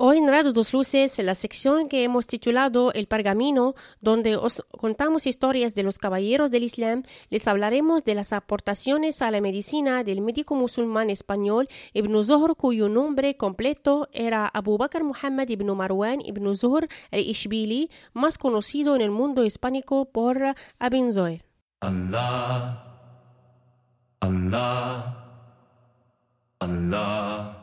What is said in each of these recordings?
Hoy en Radio Dos Luces, la sección que hemos titulado El Pergamino, donde os contamos historias de los caballeros del Islam, les hablaremos de las aportaciones a la medicina del médico musulmán español Ibn Zuhr, cuyo nombre completo era Abu Bakr Muhammad ibn Marwan ibn Zuhr al-Ishbili, más conocido en el mundo hispánico por Ibn Zuhr. Allah, Allah, Allah,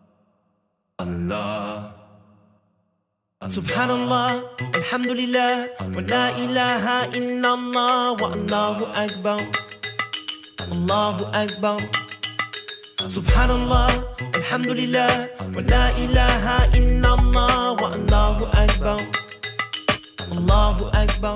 Allah. Subhanallah, alhamdulillah, wa la ilaha illallah, wa Allahu akbar, Allahu akbar. Subhanallah, alhamdulillah, wa la ilaha illallah, wa Allahu akbar, Allahu akbar.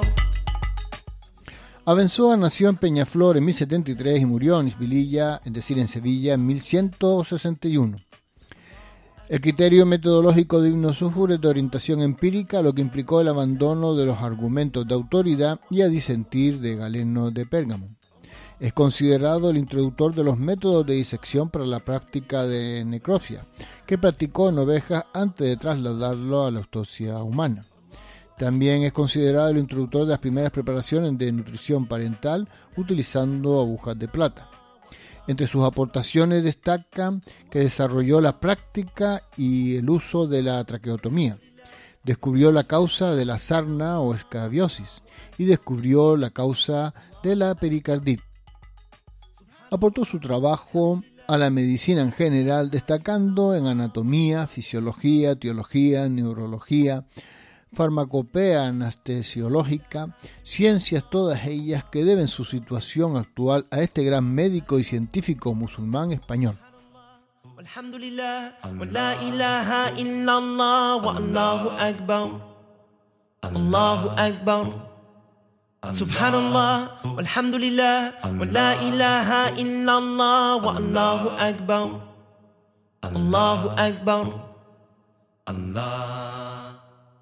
Abençoa nació en Peñaflor en 1073 y murió en Isbililla, es decir, en Sevilla, en 1161. El criterio metodológico de Ibn Zuhr es de orientación empírica, lo que implicó el abandono de los argumentos de autoridad y a disentir de Galeno de Pérgamo. Es considerado el introductor de los métodos de disección para la práctica de necropsia, que practicó en ovejas antes de trasladarlo a la autopsia humana. También es considerado el introductor de las primeras preparaciones de nutrición parental utilizando agujas de plata. Entre sus aportaciones destacan que desarrolló la práctica y el uso de la traqueotomía, descubrió la causa de la sarna o escabiosis y descubrió la causa de la pericarditis. Aportó su trabajo a la medicina en general, destacando en anatomía, fisiología, teología, neurología, farmacopea anestesiológica, ciencias todas ellas que deben su situación actual a este gran médico y científico musulmán español. Alhamdulillah, wa la ilaha illallah, wa Allahu akbar, Allahu akbar. Subhanallah, walhamdulillah, wa la ilaha illallah, wa Allahu akbar, Allahu akbar, Allah.